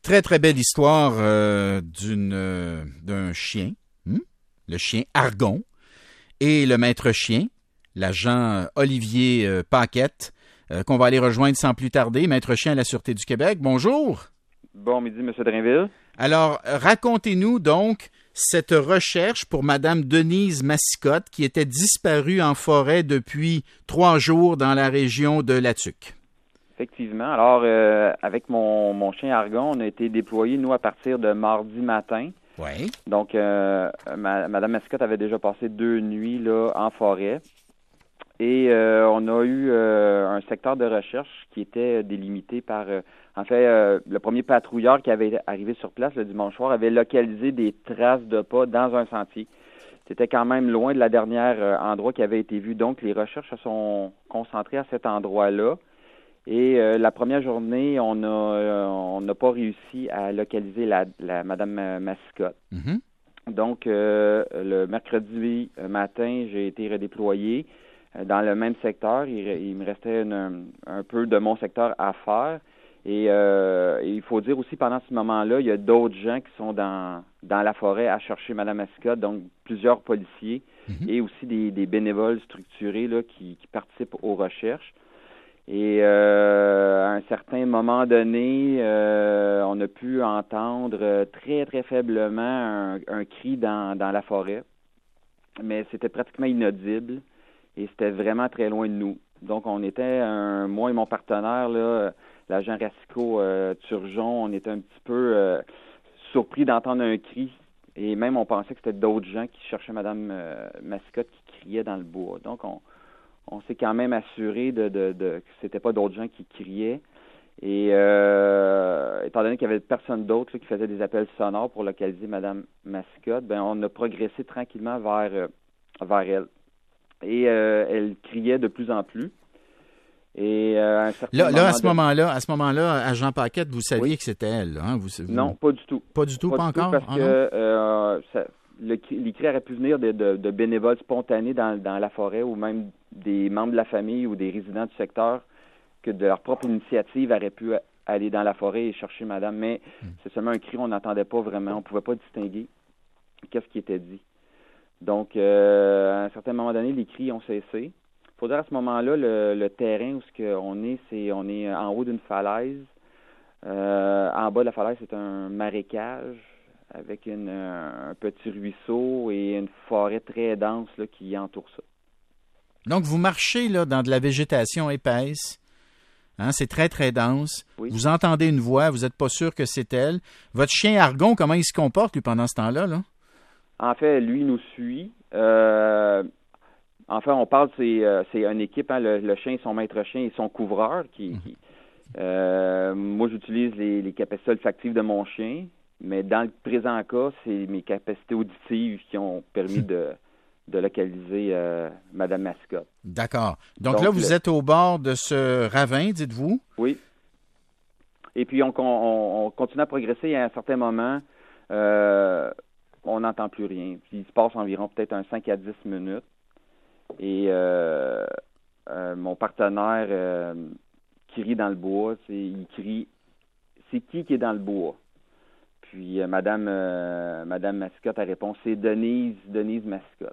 Très, très belle histoire d'un chien, le chien Argon, et le maître chien, l'agent Olivier Paquette, qu'on va aller rejoindre sans plus tarder, maître chien à la Sûreté du Québec. Bonjour. Bon midi, M. Drainville. Alors, racontez-nous donc cette recherche pour Mme Denise Massicotte qui était disparue en forêt depuis 3 jours dans la région de Latuc. Effectivement. Alors, avec mon chien Argon, on a été déployés, nous, à partir de mardi matin. Oui. Donc, Mme Massicotte avait déjà passé 2 nuits là, en forêt. Et on a eu un secteur de recherche qui était délimité par... le premier patrouilleur qui avait arrivé sur place le dimanche soir avait localisé des traces de pas dans un sentier. C'était quand même loin de la dernière endroit qui avait été vu. Donc, les recherches se sont concentrées à cet endroit-là. Et la première journée, on n'a pas réussi à localiser la Madame Massicotte. Mm-hmm. Donc, le mercredi matin, j'ai été redéployé dans le même secteur. Il me restait un peu de mon secteur à faire. Et il faut dire aussi, pendant ce moment-là, il y a d'autres gens qui sont dans la forêt à chercher Mme Massicotte, donc plusieurs policiers et aussi des bénévoles structurés là, qui participent aux recherches. Et à un certain moment donné, on a pu entendre très, très faiblement un cri dans la forêt, mais c'était pratiquement inaudible et c'était vraiment très loin de nous. Donc, on était, moi et mon partenaire, là, l'agent Racicot Turgeon, on était un petit peu surpris d'entendre un cri et même on pensait que c'était d'autres gens qui cherchaient Mme Massicotte qui criaient dans le bois. Donc, on s'est quand même assuré que c'était pas d'autres gens qui criaient. Et étant donné qu'il y avait personne d'autre là, qui faisait des appels sonores pour localiser Mme Massicotte, ben on a progressé tranquillement vers elle. Et elle criait de plus en plus. Et à ce moment-là, agent Paquette, vous saviez que c'était elle, hein? Non, pas du tout. Pas du tout, pas encore? Parce que les cris auraient pu venir de bénévoles spontanés dans la forêt ou même des membres de la famille ou des résidents du secteur que de leur propre initiative auraient pu aller dans la forêt et chercher madame. Mais c'est seulement un cri, on n'entendait pas vraiment. On ne pouvait pas distinguer qu'est-ce qui était dit. Donc, à un certain moment donné, les cris ont cessé. Il faut dire à ce moment-là, le terrain où on est en haut d'une falaise. En bas de la falaise, c'est un marécage avec un petit ruisseau et une forêt très dense là, qui entoure ça. Donc, vous marchez là dans de la végétation épaisse. Hein, c'est très, très dense. Oui. Vous entendez une voix, vous n'êtes pas sûr que c'est elle. Votre chien Argon, comment il se comporte, lui, pendant ce temps-là, là? En fait, lui, il nous suit. On parle, c'est une équipe, hein, le chien, son maître chien et son couvreur. Moi, j'utilise les capacités olfactives de mon chien, mais dans le présent cas, c'est mes capacités auditives qui ont permis de localiser Mme Massicotte. D'accord. Donc là, vous êtes au bord de ce ravin, dites-vous? Oui. Et puis, on continue à progresser et à un certain moment, on n'entend plus rien. Puis, il se passe environ peut-être 5 à 10 minutes. Et mon partenaire crie dans le bois. Il crie « C'est qui est dans le bois? » Puis Madame Massicotte, elle répond « C'est Denise Massicotte. »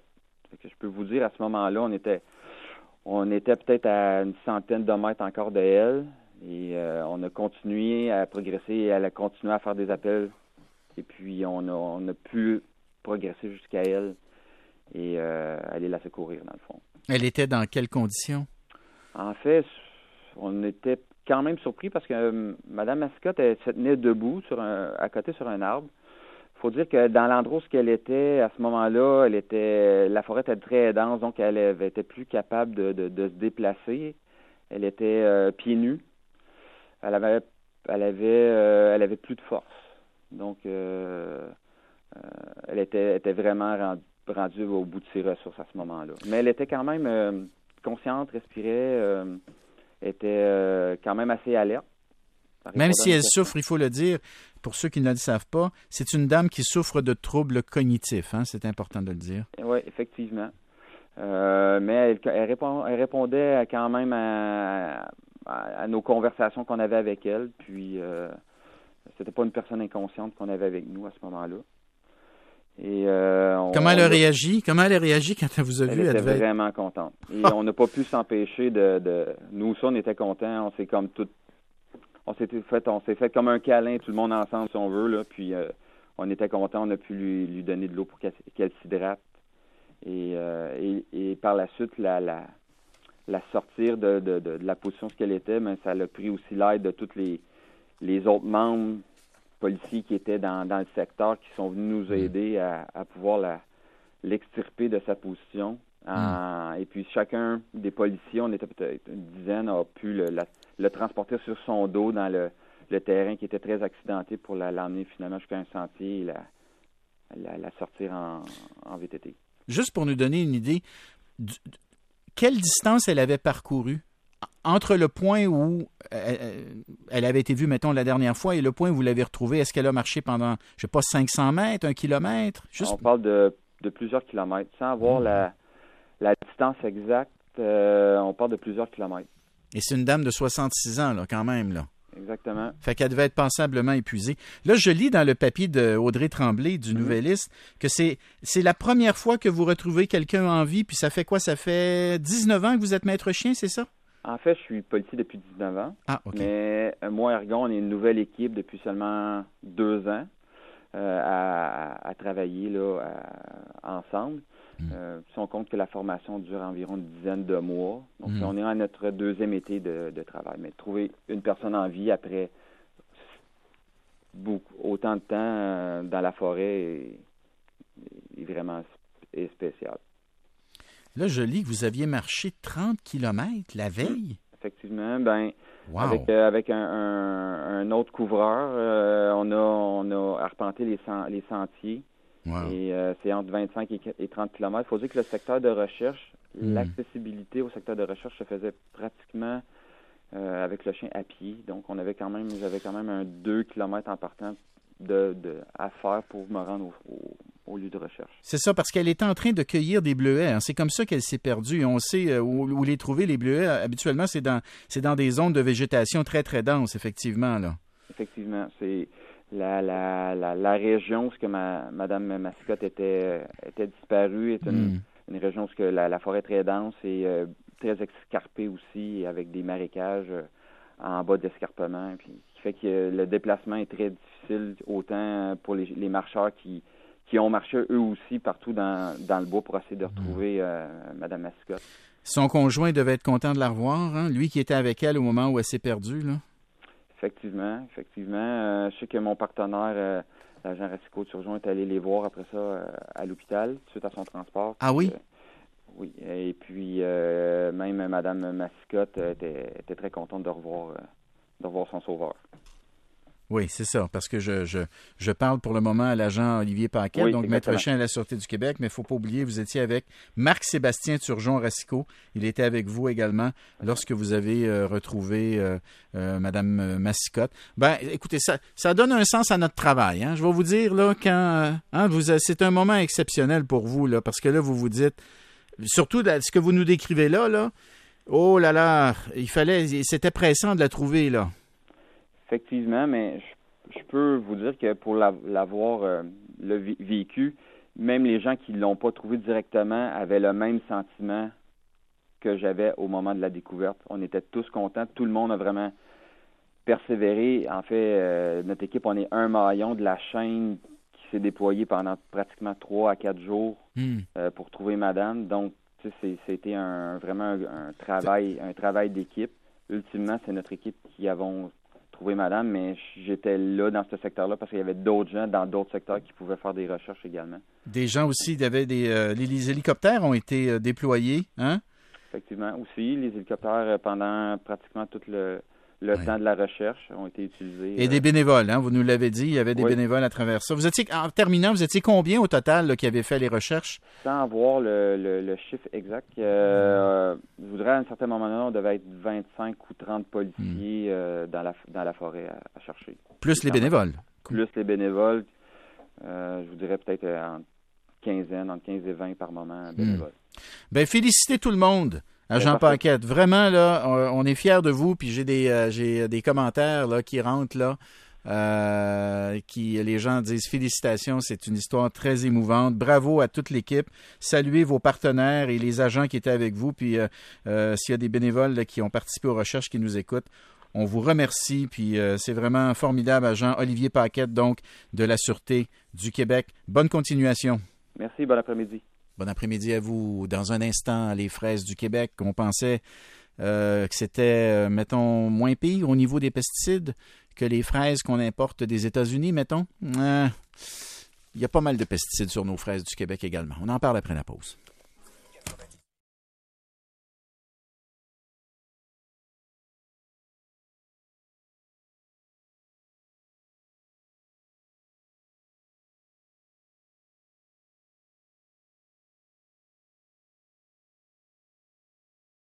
Que je peux vous dire, à ce moment-là, on était peut-être à une centaine de mètres encore de elle. Et on a continué à progresser. Et elle a continué à faire des appels. Et puis, on a pu progresser jusqu'à elle et aller la secourir, dans le fond. Elle était dans quelles conditions? En fait, on était quand même surpris parce que Mme Massicotte, elle se tenait debout à côté sur un arbre. Il faut dire que dans l'endroit où elle était, à ce moment-là, la forêt était très dense, donc elle était plus capable de se déplacer. Elle était pieds nus. Elle avait plus de force. Donc, elle était vraiment rendue au bout de ses ressources à ce moment-là. Mais elle était quand même consciente, respirait, était quand même assez alerte. Même si elle souffre, il faut le dire, pour ceux qui ne le savent pas, c'est une dame qui souffre de troubles cognitifs. Hein? C'est important de le dire. Oui, effectivement. Mais elle répondait quand même à nos conversations qu'on avait avec elle. Puis, c'était pas une personne inconsciente qu'on avait avec nous à ce moment-là. Et Comment elle a réagi? Comment elle a réagi quand elle vous a vu? Elle était vraiment contente. Et on n'a pas pu s'empêcher de... Nous, on était contents. On s'est comme tout... On s'est fait comme un câlin, tout le monde ensemble, si on veut, là. Puis on était contents. On a pu lui donner de l'eau pour qu'elle s'hydrate. Et par la suite, la sortir de la position ce qu'elle était, mais ça a pris aussi l'aide de tous les autres membres policiers qui étaient dans le secteur, qui sont venus nous aider à pouvoir l'extirper de sa position. Et puis chacun des policiers, on était peut-être une dizaine, a pu le transporter sur son dos dans le terrain qui était très accidenté pour l'emmener finalement jusqu'à un sentier et la sortir en VTT. Juste pour nous donner une idée, quelle distance elle avait parcouru entre le point où elle avait été vue, mettons, la dernière fois et le point où vous l'avez retrouvée? Est-ce qu'elle a marché pendant, je sais pas, 500 mètres, 1 kilomètre? On parle de plusieurs kilomètres. Sans avoir la distance exacte, on parle de plusieurs kilomètres. Et c'est une dame de 66 ans, là, quand même, là. Exactement. Fait qu'elle devait être passablement épuisée. Là, je lis dans le papier de Audrey Tremblay, du Nouvelliste, que c'est la première fois que vous retrouvez quelqu'un en vie, puis ça fait quoi? Ça fait 19 ans que vous êtes maître chien, c'est ça? En fait, je suis policier depuis 19 ans. Ah, OK. Mais moi et Argon, on est une nouvelle équipe depuis seulement 2 ans à travailler là, ensemble. Si on compte que la formation dure environ une dizaine de mois. Donc, on est à notre 2e été de travail. Mais trouver une personne en vie après autant de temps dans la forêt est vraiment spécial. Là, je lis que vous aviez marché 30 km la veille. Effectivement. Wow. Avec un autre couvreur, on a arpenté les sentiers. Wow. Et c'est entre 25 et 30 km. Il faut dire que le secteur de recherche, l'accessibilité au secteur de recherche se faisait pratiquement avec le chien à pied. Donc, j'avais quand même un 2 km en partant à faire pour me rendre au lieu de recherche. C'est ça, parce qu'elle était en train de cueillir des bleuets. Hein. C'est comme ça qu'elle s'est perdue. Et on sait où les trouver, les bleuets. Habituellement, c'est dans des zones de végétation très, très denses, effectivement, là. Effectivement. C'est la région où Mme Mascotte était disparue est une région où la forêt est très dense et très escarpée aussi, avec des marécages en bas d'escarpement. Puis, qui fait que le déplacement est très difficile, autant pour les marcheurs qui ont marché eux aussi partout dans le bois pour essayer de retrouver Mme Mascotte. Son conjoint devait être content de la revoir, hein? Lui qui était avec elle au moment où elle s'est perdue, là. Effectivement. Je sais que mon partenaire, l'agent Racicot de Surgeon, est allé les voir après ça à l'hôpital, suite à son transport. Ah oui? Oui. Et puis, même Mme Mascotte était très contente de revoir son sauveur. Oui, c'est ça, parce que je parle pour le moment à l'agent Olivier Paquet, donc maître chien à la Sûreté du Québec, mais il ne faut pas oublier, vous étiez avec Marc-Sébastien Turgeon Racicot. Il était avec vous également lorsque vous avez retrouvé Mme Mascotte. Écoutez, ça donne un sens à notre travail. Hein? Je vais vous dire, là, c'est un moment exceptionnel pour vous, là, parce que là, vous vous dites, surtout ce que vous nous décrivez là, oh là là, c'était pressant de la trouver, là. Effectivement, mais je peux vous dire que pour l'avoir vécu, même les gens qui ne l'ont pas trouvé directement avaient le même sentiment que j'avais au moment de la découverte. On était tous contents. Tout le monde a vraiment persévéré. En fait, notre équipe, on est un maillon de la chaîne qui s'est déployé pendant pratiquement 3 à 4 jours pour trouver madame. Donc, c'était vraiment un travail d'équipe. Ultimement, c'est notre équipe qui avons trouvé madame, mais j'étais là dans ce secteur-là parce qu'il y avait d'autres gens dans d'autres secteurs qui pouvaient faire des recherches également. Des gens aussi, il y avait les hélicoptères ont été déployés, hein? Effectivement, aussi. Les hélicoptères, pendant pratiquement tout le temps de la recherche, ont été utilisés. Et des bénévoles, hein? Vous nous l'avez dit, il y avait des bénévoles à travers ça. En terminant, vous étiez combien au total là, qui avaient fait les recherches? Sans avoir le chiffre exact, je voudrais à un certain moment donné, on devait être 25 ou 30 policiers dans la forêt à chercher. Plus les bénévoles? Plus les bénévoles, je vous dirais peut-être entre 15 et 20 par moment bénévoles. Bien, félicitez tout le monde. Agent Paquette, vraiment, là, on est fiers de vous, puis j'ai des commentaires là, qui rentrent, là. les gens disent félicitations, c'est une histoire très émouvante. Bravo à toute l'équipe. Saluez vos partenaires et les agents qui étaient avec vous. Puis s'il y a des bénévoles là, qui ont participé aux recherches qui nous écoutent, on vous remercie. Puis c'est vraiment formidable, agent Olivier Paquette, donc de la Sûreté du Québec. Bonne continuation. Merci, bon après-midi. Bon après-midi à vous. Dans un instant, les fraises du Québec, on pensait que c'était, mettons, moins pire au niveau des pesticides que les fraises qu'on importe des États-Unis, mettons. Il y a pas mal de pesticides sur nos fraises du Québec également. On en parle après la pause.